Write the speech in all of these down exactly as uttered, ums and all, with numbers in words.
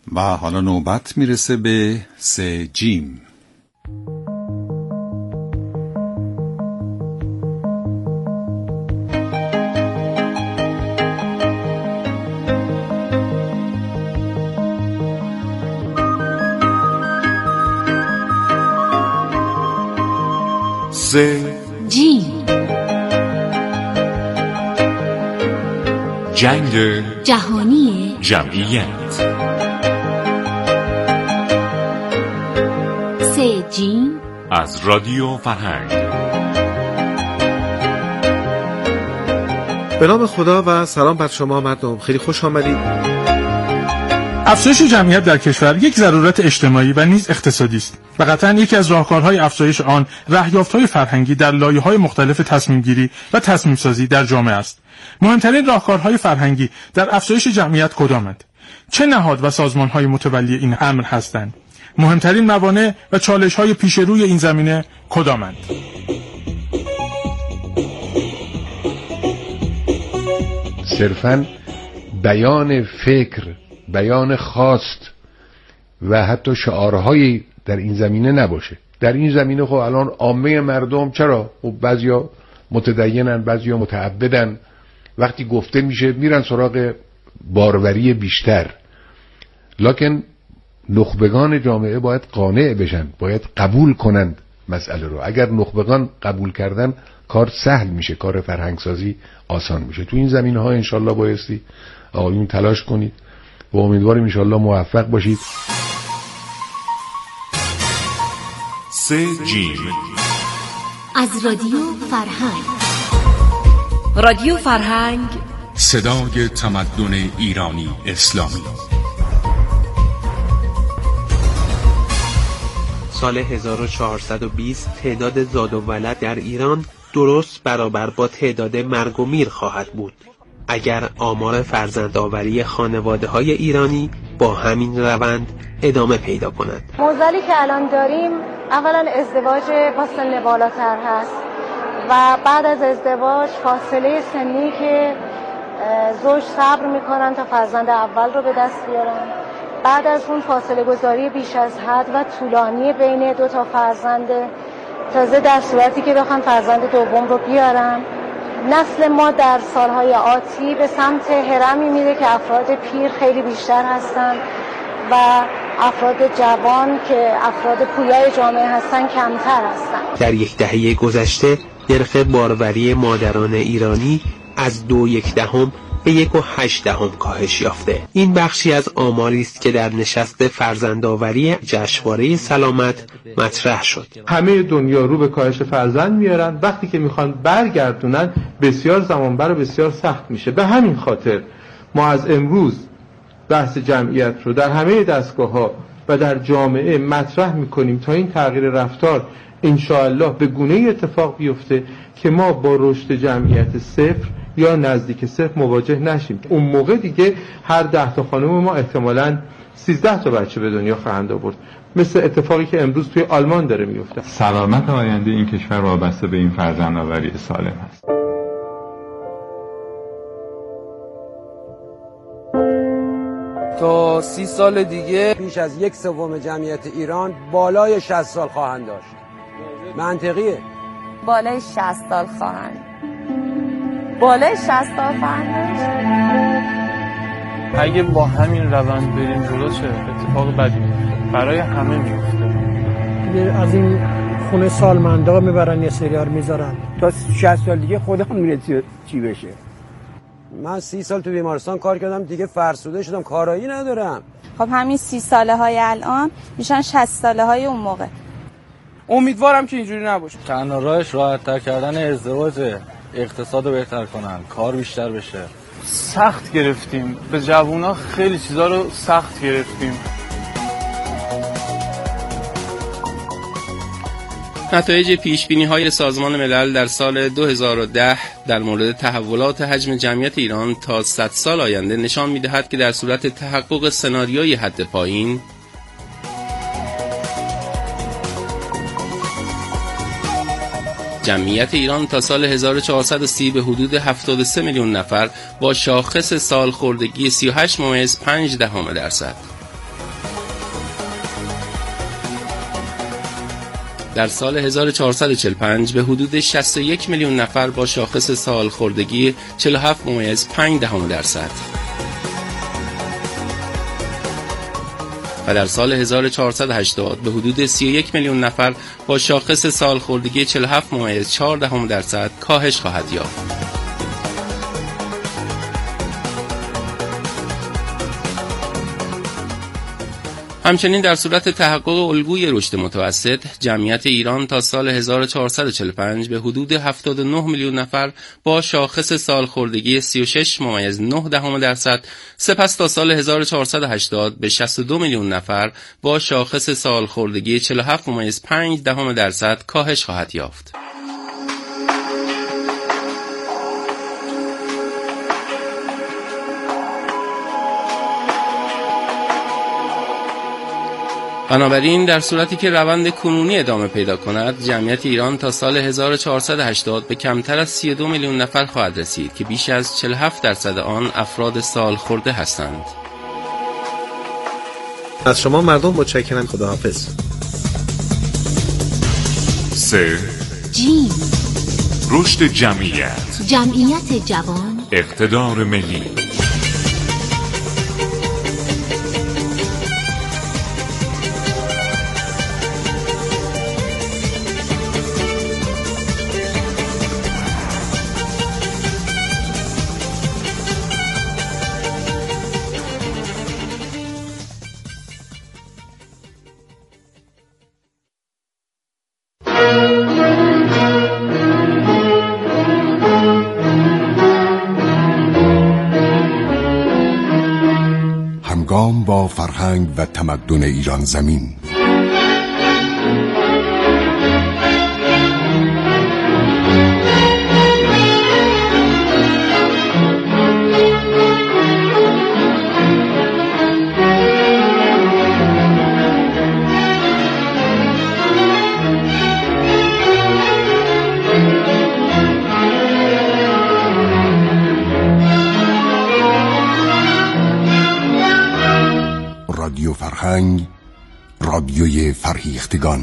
و حالا نوبت میرسه به سه جیم. سه جیم. جنگ جهانی جمعیت. سه جیم از رادیو فرهنگ. به نام خدا و سلام بر شما مردم، خیلی خوش آمدید. افزایش جمعیت در کشور یک ضرورت اجتماعی و نیز اقتصادی است و قطعاً یکی از راهکارهای افزایش آن رهیافت‌های فرهنگی در لایه‌های مختلف تصمیم‌گیری و تصمیم‌سازی در جامعه است. مهمترین راهکارهای فرهنگی در افزایش جمعیت کدامند؟ چه نهاد و سازمان‌های متولی این امر هستند؟ مهمترین موانع و چالش‌های پیش روی این زمینه کدامند؟ صرفاً بیان فکر، بیان خواست و حتی شعارهایی در این زمینه نباشه. در این زمینه خب الان عامه مردم چرا؟ خب بعضیا متدینن، بعضیا متعبدن. وقتی گفته میشه میرن سراغ باروری بیشتر. لکن نخبگان جامعه باید قانع بشن، باید قبول کنند مسئله رو. اگر نخبگان قبول کردن کار سهل میشه، کار فرهنگسازی آسان میشه. تو این زمینه ها انشالله بایستی آقایون تلاش کنید و امیدواریم انشالله موفق باشید. سه جیم از رادیو فرهنگ. رادیو فرهنگ، صدای تمدن ایرانی اسلامی. سال هزار و چهارصد و بیست تعداد زاد و ولد در ایران درست برابر با تعداد مرگ و میر خواهد بود اگر آمار فرزندآوری خانواده‌های ایرانی با همین روند ادامه پیدا کند. معضلی که الان داریم اولا ازدواج با سن بالاتر هست و بعد از ازدواج فاصله سنی که زوج صبر میکنن تا فرزند اول رو به دست بیارن، بعد از اون فاصله گذاری بیش از حد و طولانی بین دو تا فرزند، تازه در صورتی که بخوان فرزند دوم رو بیارن. نسل ما در سالهای آتی به سمت هرمی میره که افراد پیر خیلی بیشتر هستن و افراد جوان که افراد پویای جامعه هستن کمتر هستن. در یک دهه گذشته نرخ باروری مادران ایرانی از دو یک دهم به یک و هشت دهم کاهش یافته. این بخشی از آماری است که در نشست فرزندآوری جشنواره سلامت مطرح شد. همه دنیا رو به کاهش فرزند میارن، وقتی که میخوان برگردونن بسیار زمانبر و بسیار سخت میشه. به همین خاطر ما از امروز بحث جمعیت رو در همه دستگاه‌ها و در جامعه مطرح میکنیم تا این تغییر رفتار انشاءالله به گونه‌ای اتفاق بیفته که ما با رشد جمعیت صفر یا نزدیک صفر مواجه نشیم. اون موقع دیگه هر ده تا خانم ما احتمالاً سیزده تا بچه به دنیا خواهند آورد، مثل اتفاقی که امروز توی آلمان داره میفته. سلامت آینده این کشور وابسته به این فرزندآوری سالم است. تا سی سال دیگه بیش از یک سوم جمعیت ایران بالای شصت سال خواهند داشت. منطقیه. بالای شصت سال خواهند بالای شصت سال خواهند داشت. اگه با همین روند بریم جلو چه اتفاق بدی میفته؟ برای همه میفته. از این خونه سالمندا میبرن یه سریار میذارن تا شصت سال دیگه خودمون میرسه چی بشه. من سی سال تو بیمارستان کار کردم دیگه فرسوده شدم، کارایی ندارم. خب همین سی ساله های الان میشن شصت ساله های اون موقع. امیدوارم که اینجوری نباشه. تنها راهش راحت تر کردن ازدواجه، اقتصاد رو بهتر کنن، کار بیشتر بشه. سخت گرفتیم، به جوونا خیلی چیزا رو سخت گرفتیم. نتایج پیشبینی‌های سازمان ملل در سال دو هزار و ده در مورد تحولات حجم جمعیت ایران تا صد سال آینده نشان می‌دهد که در صورت تحقق سناریوی حد پایین جمعیت ایران تا سال هزار و چهارصد و سی به حدود هفتاد و سه میلیون نفر با شاخص سالخوردگی سی و هشت ممیز پنج دهم درصد در سال هزار و چهارصد و چهل و پنج به حدود شصت و یک میلیون نفر با شاخص سالخوردگی چهل و هفت ممیز پنج دهم درصد و در سال هزار و چهارصد و هشتاد به حدود سی و یک میلیون نفر با شاخص سالخوردگی چهل و هفت ممیز چهار دهم درصد کاهش خواهد یافت. همچنین در صورت تحقق الگوی رشد متوسط، جمعیت ایران تا سال هزار و چهارصد و چهل و پنج به حدود هفتاد و نه میلیون نفر با شاخص سالخوردگی سی و شش ممیز نه دهم درصد، سپس تا سال هزار و چهارصد و هشتاد به شصت و دو میلیون نفر با شاخص سالخوردگی چهل و هفت ممیز پنج دهم درصد کاهش خواهد یافت. بنابراین در صورتی که روند کنونی ادامه پیدا کند، جمعیت ایران تا سال هزار و چهارصد و هشتاد به کمتر از سی و دو میلیون نفر خواهد رسید که بیش از چهل و هفت درصد آن افراد سالخورده هستند. از شما مردم متشکرم. خداحافظ. سه جیم. رشد جمعیت. جمعیت جوان. اقتدار ملی. همگام با فرهنگ و تمدن ایران زمین. رادیو فرهنگ، رادیوی فرهیختگان.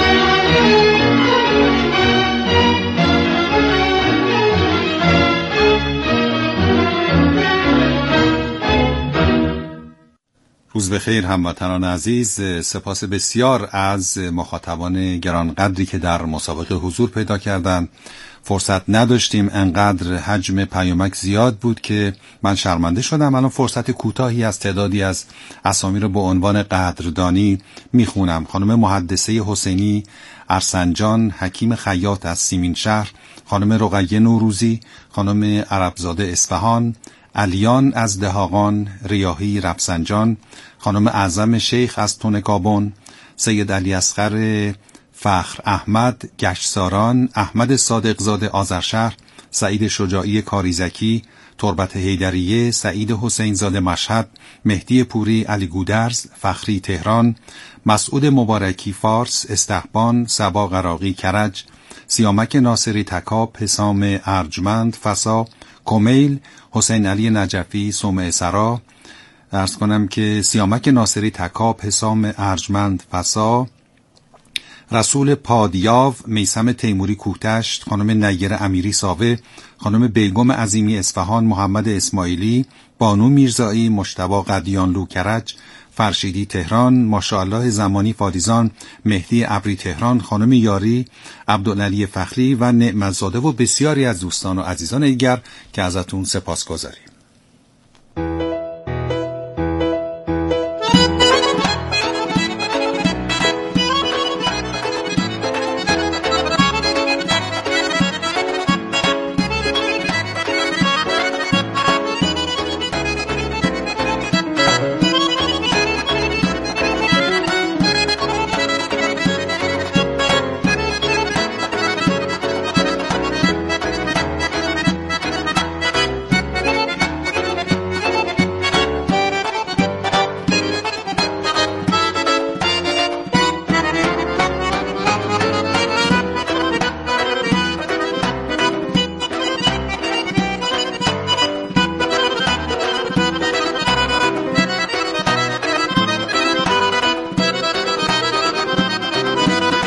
روز بخیر هموطنان عزیز. سپاس بسیار از مخاطبان گرانقدری که در مسابقه حضور پیدا کردند. فرصت نداشتیم، انقدر حجم پیامک زیاد بود که من شرمنده شدم. الان فرصت کوتاهی از تعدادی از اسامی رو به عنوان قدردانی میخونم. خانم محدثه حسینی ارسنجان، حکیم خیاط از سیمین شهر، خانم رقیه نوروزی، خانم عربزاده اصفهان، علیان از دهاقان، ریاحی رفسنجان، خانم اعظم شیخ از تونکابون، سید علی اصغر فخر احمد گشتساران، احمد صادقزاده آذرشهر، سعید شجاعی کاریزکی، تربت حیدریه، سعید حسین زاده مشهد، مهدی پوری علی گودرز فخری تهران، مسعود مبارکی فارس استحبان، صبا قراقی کرج، سیامک ناصری تکاب، حسام ارجمند فسا، کمیل، حسین علی نجفی صومعه سرا. عرض کنم که سیامک ناصری تکاب، حسام ارجمند فسا، رسول پادیاو، میثم تیموری کوتشت، خانم نیر امیری ساوه، خانم بیگم عظیمی اصفهان، محمد اسماعیلی، بانو میرزایی، مجتبی قدیانلو کرج، فرشیدی تهران، ماشاءالله زمانی فالیزان، مهدی ابری تهران، خانم یاری، عبدالعلی فخری و نعمتزاده و بسیاری از دوستان و عزیزان دیگر که ازتون سپاسگزاریم.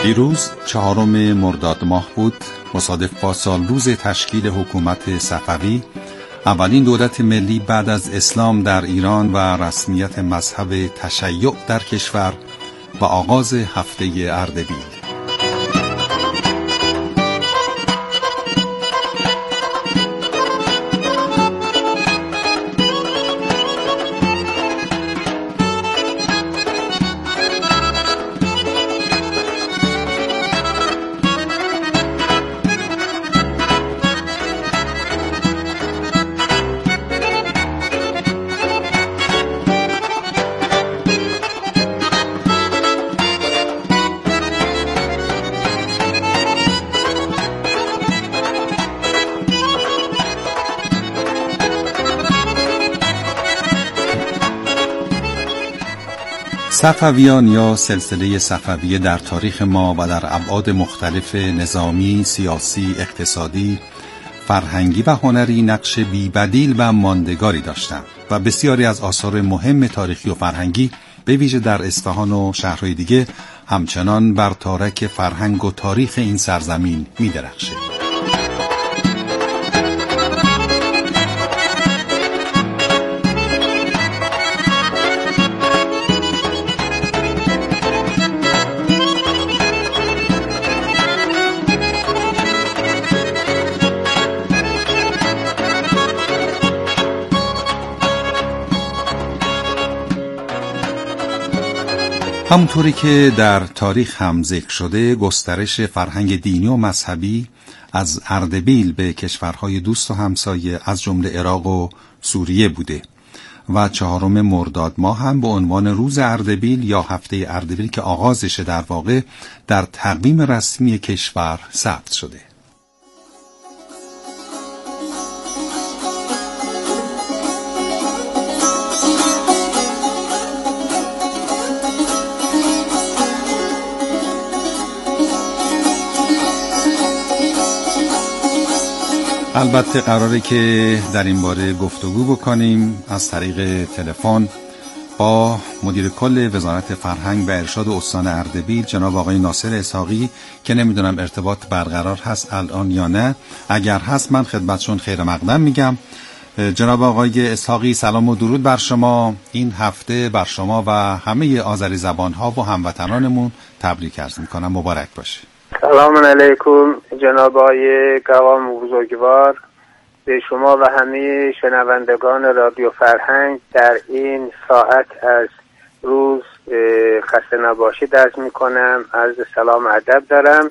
دیروز چهارم مرداد ماه بود، مصادف با سال روز تشکیل حکومت صفوی، اولین دولت ملی بعد از اسلام در ایران و رسمیت مذهب تشیع در کشور و آغاز هفته اردبیل. صفویان یا سلسله صفویه در تاریخ ما و در ابعاد مختلف نظامی، سیاسی، اقتصادی، فرهنگی و هنری نقش بی‌بدیل و ماندگاری داشتند و بسیاری از آثار مهم تاریخی و فرهنگی به ویژه در اصفهان و شهرهای دیگه همچنان بر تارک فرهنگ و تاریخ این سرزمین می‌درخشه. همونطوری که در تاریخ هم ذکر شده، گسترش فرهنگ دینی و مذهبی از اردبیل به کشورهای دوست و همسایه از جمله عراق و سوریه بوده و چهارم مرداد ماه هم به عنوان روز اردبیل یا هفته اردبیل که آغازش در واقع در تقویم رسمی کشور ثبت شده. البته قراره که در این باره گفتگو بکنیم از طریق تلفن با مدیر کل وزارت فرهنگ و ارشاد استان اردبیل جناب آقای ناصر اسحاقی که نمیدونم ارتباط برقرار هست الان یا نه. اگر هست من خدمتشون خیر مقدم میگم. جناب آقای اسحاقی سلام و درود بر شما. این هفته بر شما و همه آذری زبان‌ها و هموطنانمون تبریک عرض میکنم، مبارک باشه. سلام علیکم جناب آقای قوام بزرگوار، به شما و همه شنوندگان رادیو فرهنگ در این ساعت از روز خسته نباشید عرض می کنم. عرض سلام ادب دارم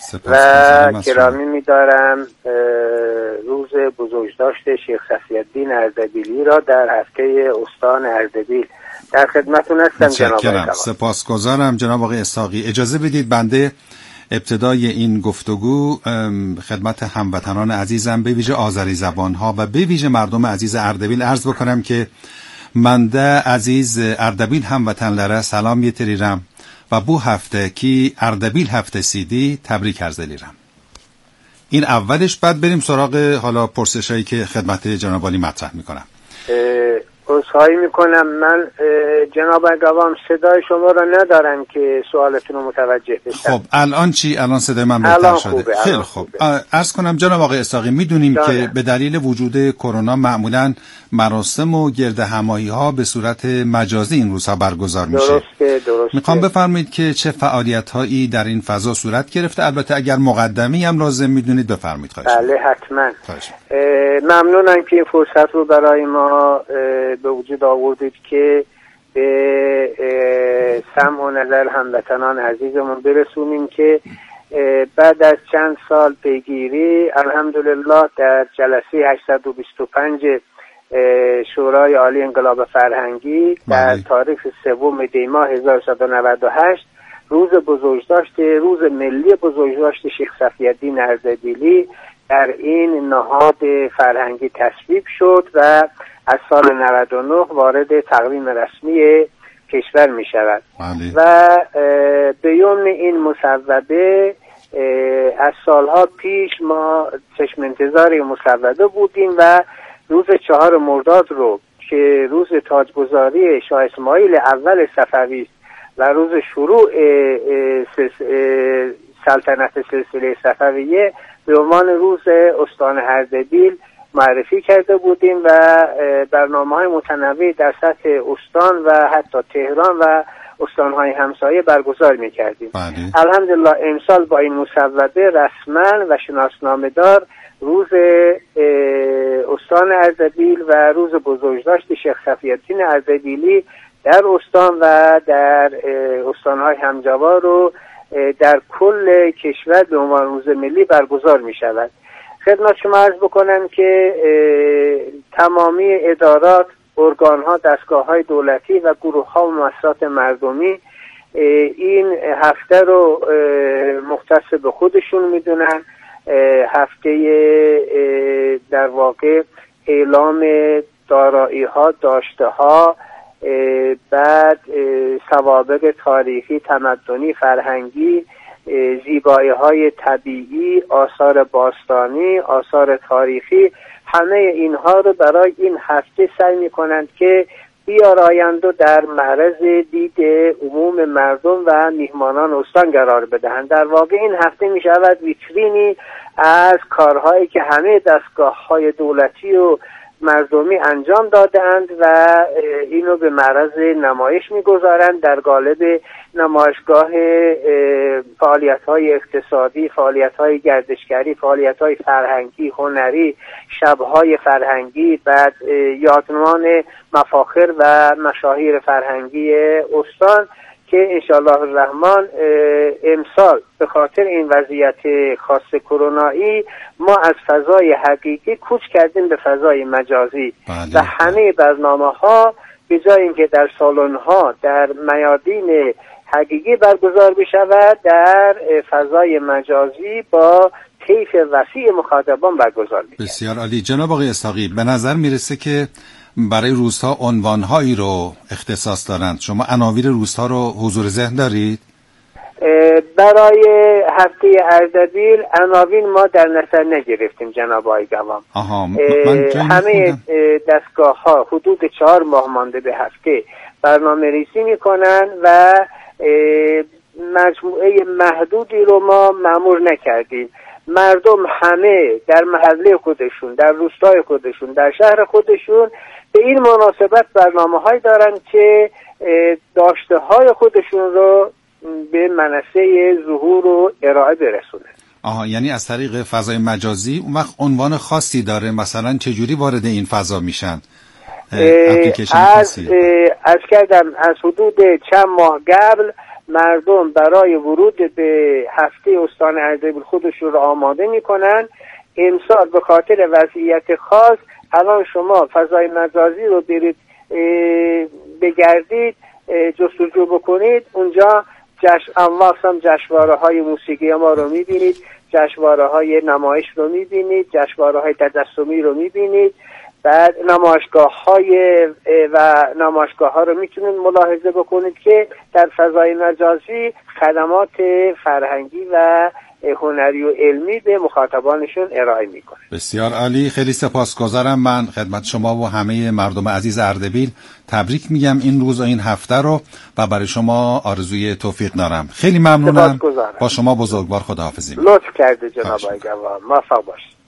و گرامی می دارم روز بزرگداشت شیخ صفی‌الدین اردبیلی را در هفته استان اردبیل. در خدمتتون هستم جناب آقای. سپاسگزارم جناب آقای اسحاقی. اجازه بدید بنده ابتدای این گفتگو خدمت هموطنان عزیزم به ویژه آذری زبان‌ها و به ویژه مردم عزیز اردبیل عرض بکنم که منده عزیز اردبیل هموطنلاره سلام یتریرم و بو هفته کی اردبیل هفته سیدی تبریک عرض لیرم. این اولش، بعد بریم سراغ حالا پرسشایی که خدمت جناب عالی مطرح میکنم. عذرخواهی میکنم، من جناب قوام صدای شما را ندارم که سوالتون رو متوجه بشم. خب الان چی؟ الان صدای من بهتر شده؟ خیلی خوب. عرض کنم جناب آقای اسحاقی، میدونیم دانه. که به دلیل وجود کرونا معمولا مراسم و گرد همایی ها به صورت مجازی این روزها برگزار میشه. درسته درسته. میخوام بفرمایید که چه فعالیت هایی در این فضا صورت گرفته؟ البته اگر مقدمی هم لازم میدونید بفرمایید. خواهش بله حتما. ممنونم که این فرصت رو برای ما به وجود آوردید که به سمع و نظر هموطنان عزیزمون برسونیم که بعد از چند سال پیگیری الحمدلله در جلسه هشتصد و بیست و پنج شورای عالی انقلاب فرهنگی در تاریخ سوم دی ماه هزار و سیصد و نود و هشت روز بزرگداشت روز ملی بزرگداشت شیخ صفی‌الدین اردبیلی در این نهاد فرهنگی تصویب شد و از سال نود و نه وارد تقویم رسمی کشور می شود و به یمن این مصوبه از سالها پیش ما چشم انتظار مصوبه بودیم و روز چهار مرداد رو که روز تاجگذاری شاه اسماعیل اول صفوی و روز شروع سلطنت سلسله صفویه به عنوان روز استان اردبیل معرفی کرده بودیم و برنامه‌های متنوعی در سطح استان و حتی تهران و استان‌های همسایه برگزار می‌کردیم. الحمدلله امسال با این مسوده رسما و شناسنامه‌دار روز استان اردبیل و روز بزرگداشت شیخ صفی‌الدین اردبیلی در استان و در استان‌های همجوار رو در کل کشور به عنوان روز ملی برگزار می‌شود. خدمت شما عرض بکنم که تمامی ادارات، ارگان‌ها، دستگاه‌های دولتی و گروه‌ها و مؤسسات مردمی این هفته رو مختص به خودشون میدونن. هفته در واقع اعلام دارایی‌ها، داشته‌ها، بعد سوابق تاریخی، تمدنی، فرهنگی، زیبایی‌های طبیعی، آثار باستانی، آثار تاریخی، همه اینها رو برای این هفته سعی می‌کنند که بیارایند و در معرض دید عموم مردم و میهمانان استان قرار بدهند. در واقع این هفته می‌شود ویترینی از کارهایی که همه دستگاه‌های دولتی و مردمی انجام دادند و اینو به معرض نمایش می‌گذارند در قالب نمایشگاه فعالیت‌های اقتصادی، فعالیت‌های گردشگری، فعالیت‌های فرهنگی، هنری، شب‌های فرهنگی، بعد یادمان مفاخر و مشاهیر فرهنگی استان که انشاءالله الرحمن امسال به خاطر این وضعیت خاص کرونایی ما از فضای حقیقی کوچ کردیم به فضای مجازی. بله. و همه برنامه‌ها به جای اینکه در سالن‌ها در میادین حقیقی برگزار بشود در فضای مجازی با طیف وسیع مخاطبان برگزار می‌شود. بسیار عالی. جناب آقای اسحاقی، به نظر میرسه که برای روزها عنوان‌هایی رو اختصاص دارند. شما عناوین روزها رو حضور ذهن دارید؟ برای هفته اردبیل عناوین ما در نظر نگرفتیم جناب آقای گوام. آها. همه دستگاه‌ها حدود چهار ماه مانده به هفته برنامه ریزی می‌کنن و مجموعه محدودی رو ما مأمور نکردیم. مردم همه در محله خودشون، در روستای خودشون، در شهر خودشون به این مناسبت برنامه‌هایی دارن که داشته‌های خودشون رو به منصه ظهور و ارائه برسونه. آها، یعنی از طریق فضای مجازی اون وقت عنوان خاصی داره، مثلا چجوری وارد این فضا میشن؟ اپلیکیشن از از کردم از حدود چند ماه قبل مردم برای ورود به هفته استان اردبیل خودشون رو آماده میکنن. امسال به خاطر وضعیت خاص الان شما فضای مجازی رو برید بگردید، جستجو بکنید، اونجا جشن انواع جشنواره های موسیقی ما رو میبینید، جشنواره های نمایش رو میبینید، جشنواره های تجسمی رو میبینید، بعد نمایشگاه های و نمایشگاه ها رو میتونید ملاحظه بکنید که در فضای مجازی خدمات فرهنگی و هنری و علمی به مخاطبانشون ارائه میکنه. بسیار عالی، خیلی سپاسگزارم. من خدمت شما و همه مردم عزیز اردبیل تبریک میگم این روز و این هفته رو و برای شما آرزوی توفیق دارم. خیلی ممنونم. با شما بزرگوار خداحافظی. لطف کرده جناب آقای گوام. موفق باشید.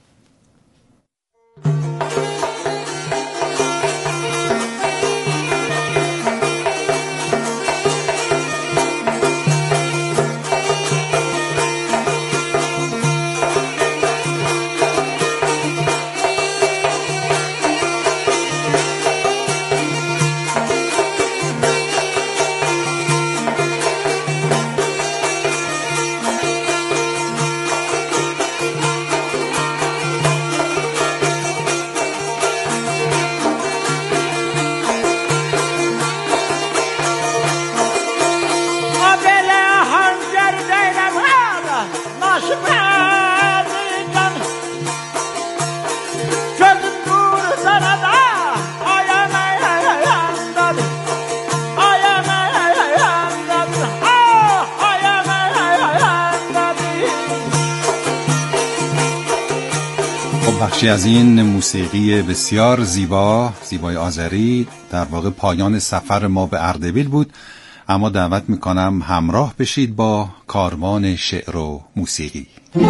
بخشی از این موسیقی بسیار زیبا، زیبای آذری، در واقع پایان سفر ما به اردبیل بود اما دعوت میکنم همراه بشید با کاروان شعر و موسیقی.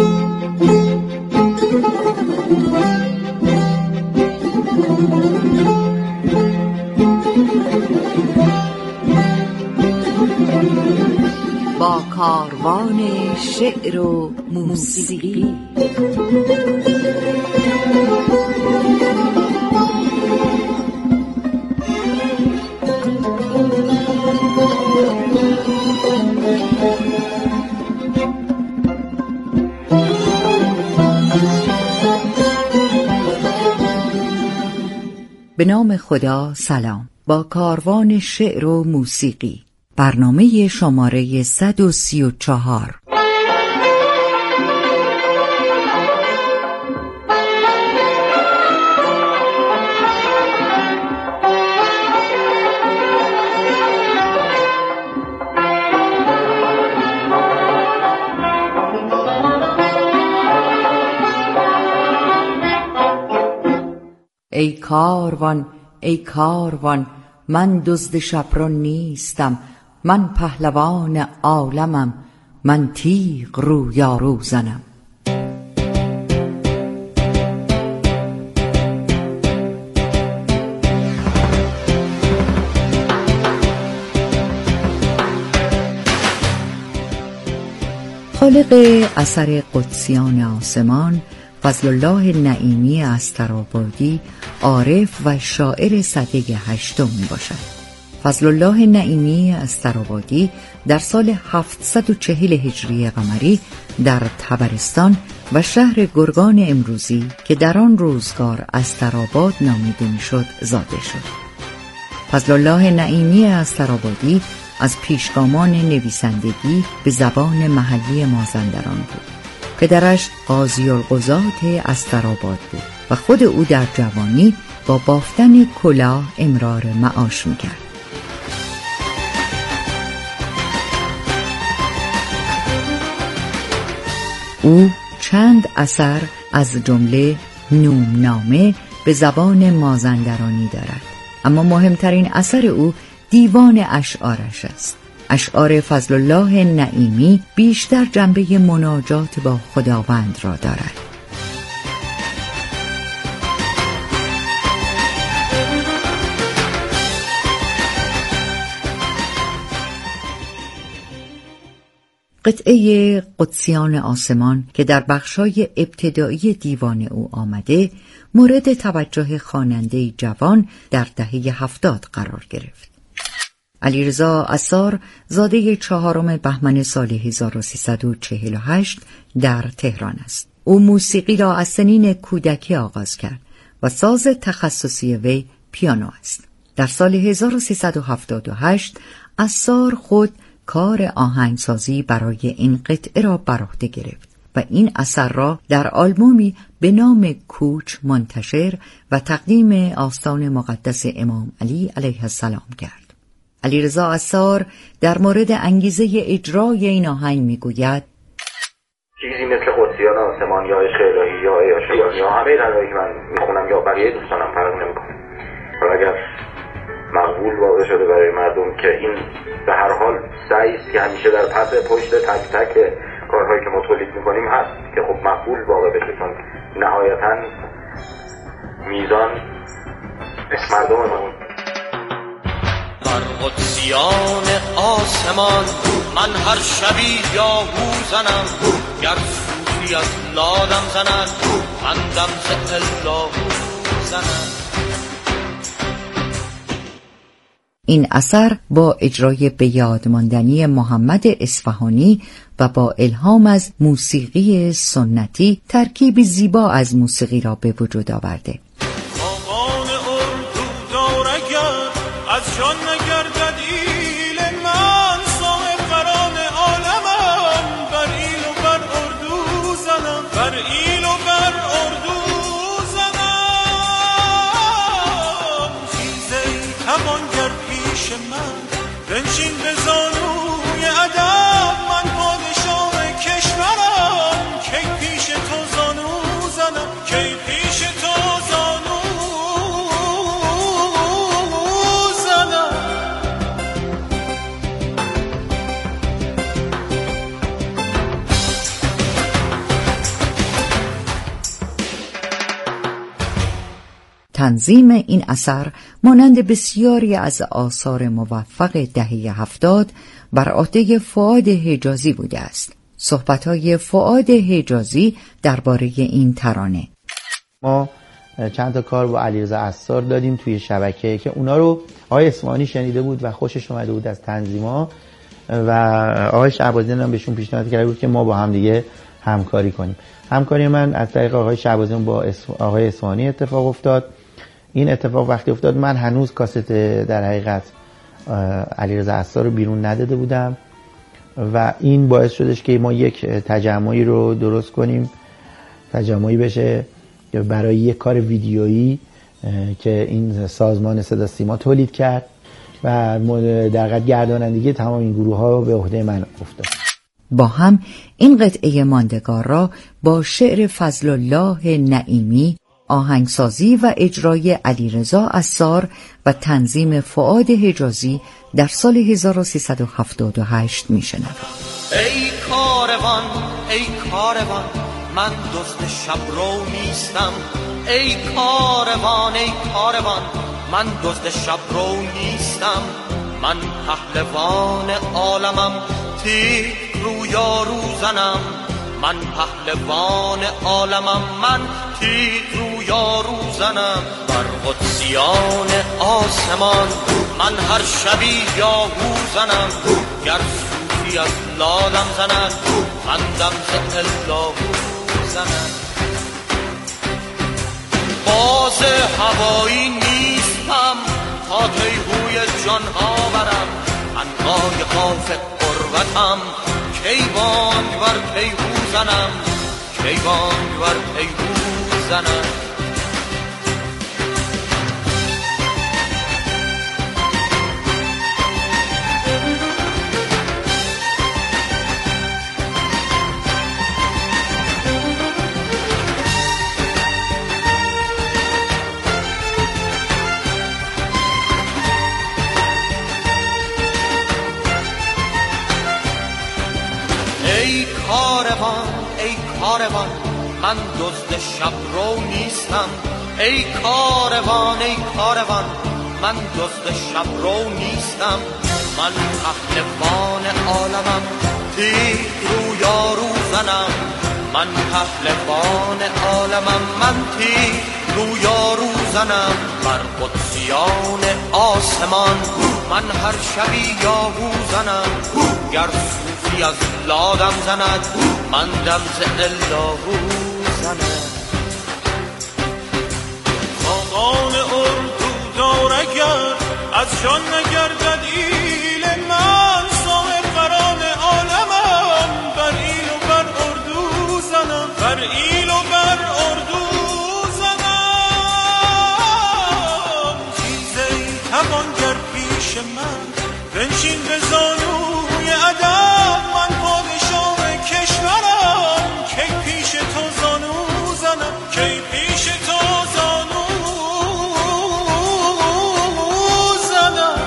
با کاروان شعر و موسیقی. به نام خدا. سلام. با کاروان شعر و موسیقی، برنامه شماره صد و سی و چهار. ای کاروان ای کاروان، من دزد شبرو نیستم، من پهلوان عالمم، من تیغ رویارو زنم. خالق اثر قدسیان آسمان فضل الله نعیمی استرآبادی عارف و شاعر سده هشتم می باشد. فضل الله نعیمی استرآبادی در سال هفتصد و چهل هجری قمری در طبرستان و شهر گرگان امروزی که در آن روزگار استرآباد نامیده میشد زاده شد. فضل الله نعیمی استرآبادی از پیشگامان نویسندگی به زبان محلی مازندران بود. پدرش قاضی القضات استرآباد بود و خود او در جوانی با بافتن کلاه امرار معاش میکرد. او چند اثر از جمله نومنامه به زبان مازندرانی دارد، اما مهمترین اثر او دیوان اشعارش است. اشعار فضل الله نعیمی بیشتر جنبه مناجات با خداوند را دارد. قطعه قدسیان آسمان که در بخشای ابتدایی دیوان او آمده، مورد توجه خواننده جوان در دهه هفتاد قرار گرفت. علیرضا عصار زاده چهارم بهمن سال هزار و سیصد و چهل و هشت در تهران است. او موسیقی را از سنین کودکی آغاز کرد و ساز تخصصی وی پیانو است. در سال هزار و سیصد و هفتاد و هشت عصار خود کار آهنگسازی برای این قطعه را بر عهده گرفت و این اثر را در آلبومی به نام کوچ منتشر و تقدیم آستان مقدس امام علی علیه السلام کرد. علیرضا عصار در مورد انگیزه اجرای این آهنگ میگوید: چیزی مثل قدسیان آسمان یا عشق الهی یا عیاشیان یا همه ترانه‌ای که من میخونم یا بقیه دوستانم فرق نمیکنه، و اگر مقبول واقع شده برای مردم که این به هر حال سعی است که همیشه در پس پشت تک تک کارهایی که ما تولید میکنیم هست که خب مقبول واقع بشه، چون نهایتا میزان مردممون. بر قدسیان آسمان من هر شبی یاهو زنم، گر صوفی از لادم زند من دم ز الله زنم. این اثر با اجرای به یاد ماندنی محمد اصفهانی و با الهام از موسیقی سنتی ترکیب زیبا از موسیقی را به وجود آورده. آقان اردو دارگر از جان نگردد ایل من، صاحب قران عالمم، بر ایل و بر اردو زنم، بر ایل و بر اردو زنم. چیزی توانگر پیش من بنشین به زانوی ادب، من پادشاه کشورم، کی پیش تو زانو زنم، کی پیش تو زانو تنظیم این اثر مانند بسیاری از آثار موفق دهه هفتاد بر عهده فؤاد حجازی بوده است. صحبت‌های فؤاد حجازی درباره این ترانه. ما چند تا کار با علیرضا عصار دادیم توی شبکه که اونا رو آقای اصفهانی شنیده بود و خوشش اومده بود از تنظیما و آقای شعبازیان هم بهشون پیشنهاد کرده بود که ما با هم دیگه همکاری کنیم. همکاری من از طریق آقای شعبازیان با آقای اصفهانی اتفاق افتاد. این اتفاق وقتی افتاد من هنوز کاست در حقیقت علیرضا عصار رو بیرون نداده بودم و این باعث شدش که ما یک تجمعی رو درست کنیم، تجمعی بشه برای یک کار ویدیویی که این سازمان صدا سیما تولید کرد و در حقیقت گردانندگی تمام این گروه ها به عهده من افتاد. با هم این قطعه ماندگار را با شعر فضل الله نعیمی، آهنگسازی و اجرای علیرضا عصار و تنظیم فؤاد حجازی در سال هزار و سیصد و هفتاد و هشت میشنویم. ای کاروان ای کاروان من دزد شب رو نیستم، ای کاروان ای کاروان من دزد شب رو نیستم، من پهلوان عالمم تیغ رو یارو زنم، من پهلوان عالمم من تیغ رو یارو زنم، بر قدسیان آسمان من هر شبی یاهو زنم، گر صوفی از لادم زند من دم ز اللهو زنم، باز هوایی نیستم تا تیهوی جانها برم، عنقای قاف قربتم کی بانگ بر تیهو زنم، کی بانگ بر تیهو زنم. ای کاروان ای کاروان من دزد شب رو نیستم، ای کاروان ای کاروان من دزد شب رو نیستم، من پهلوان عالمم تیغ رو یارو زنم، من پهلوان عالمم من تیغ رو یارو زنم، بر قدسیان آسمان من هر شبی یاهو زنم، گر صوفی از لادم زند من دم ز اللهو زنم. خاقان اردو دار اگر از جان نگردد ایل من، صاحب قران عالمم بر ایل و بر اردو زنم، بر ایل و بر اردو زنم، چیزی توان گر پیش من بنشین به زانوی ادب، من پادشاه کشورم کی پیش تو زانو زنم، کی پیش تو زانو زنم.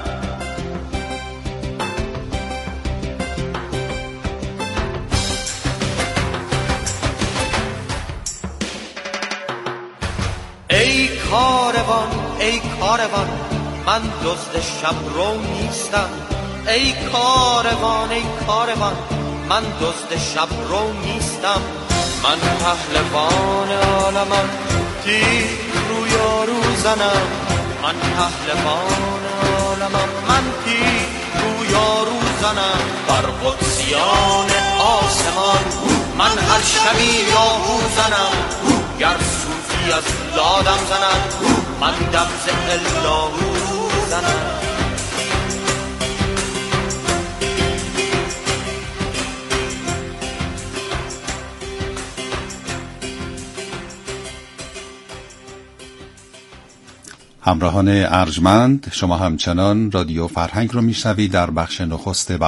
ای کاروان ای کاروان من دزد شب رو نیستم، ای کاروان ای کاروان من دزد شب رو نیستم، من پهلوان عالمم تیغ رو یارو زنم، من پهلوان عالمم من تیغ رو یارو زنم، بر قدسیان آسمان من هر شبی یاهو زنم، گر صوفی از لادم زند من دم ز اللهو زنم. همراهان ارجمند، شما همچنان رادیو فرهنگ رو میشنوید. در بخش نخست